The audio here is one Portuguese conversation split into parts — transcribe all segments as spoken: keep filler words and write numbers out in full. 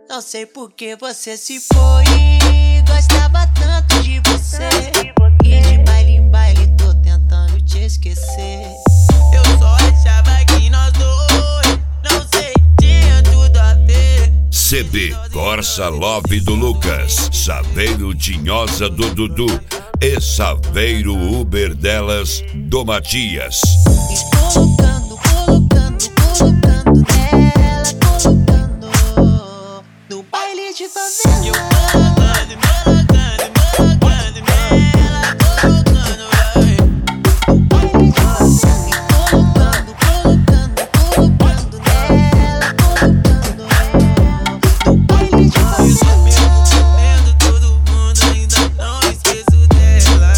Não sei por que você se foi. Gostava tanto de você. E de baile em baile tô tentando te esquecer. Eu só achava que nós dois, não sei, tinha tudo a ver. C D Corsa Love do Lucas, Saveiro Tinhosa do Dudu e Saveiro Uber delas do Matias. Colocando, colocando, colocando nela, colocando no baile de favela. Eu colocando, colocando, colocando nela, colocando, vai. No baile de favela. Colocando, colocando, colocando nela, colocando no baile de favela. Vendo todo mundo, ainda não esqueço dela.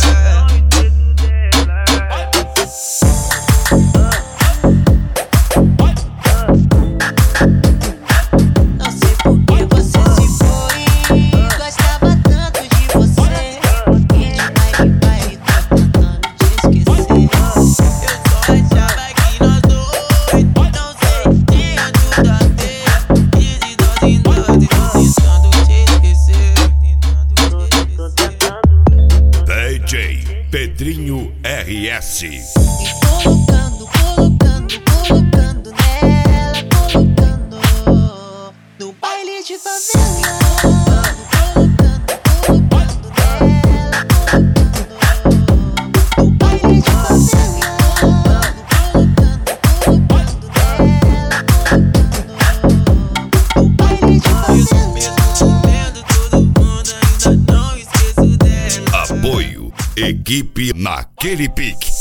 Não sei por que você se foi. Gostava tanto de você. E de baile em baile tô tentando te esquecer. Eu só achava que nós dois, não sei, tinha tudo a ver. E de dose em dose, tô tentando te esquecer. Tentando te esquecer. D J Pedrinho R S. Colocando, colocando, colocando nela, colocando no baile de favela. Colocando, colocando nela, colocando no baile de favela. Colocando, colocando nela, colocando no baile de favela. Mesmo vendo todo mundo, ainda não esqueço dela. Apoio, equipe naquele pique.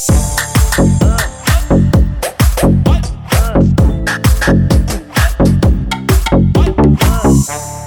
Bye.